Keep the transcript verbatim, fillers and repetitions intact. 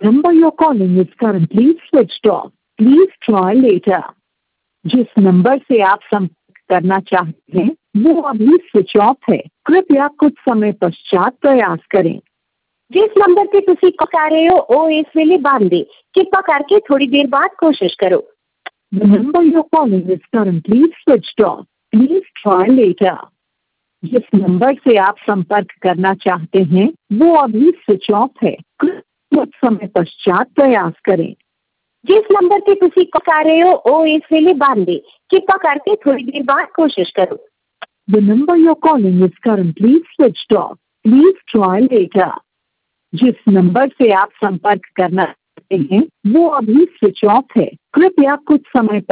number you're calling is currently switched off. Please try later. जिस number से आप संपर्क करना चाहते हैं वो अभी स्विच ऑफ है, कृपया कुछ समय पश्चात प्रयास करें। जिस नंबर ते तुसी कॉल कर रहे हो वो इस वेले बंद है, कृपा करके थोड़ी देर बाद कोशिश करो। The number you're calling is currently switched off. Please try later. जिस नंबर से आप संपर्क करना चाहते हैं वो अभी स्विच ऑफ है, कुछ समय पश्चात प्रयास करें। जिस नंबर ते तुसी कॉल कर रहे हो वो इस वेले बंद है, कृपा करके थोड़ी देर बाद कोशिश करो। The number you're calling is currently switched off. Please try later. जिस नंबर से आप संपर्क करना चाहते हैं वो अभी स्विच ऑफ है, कृपया कुछ समय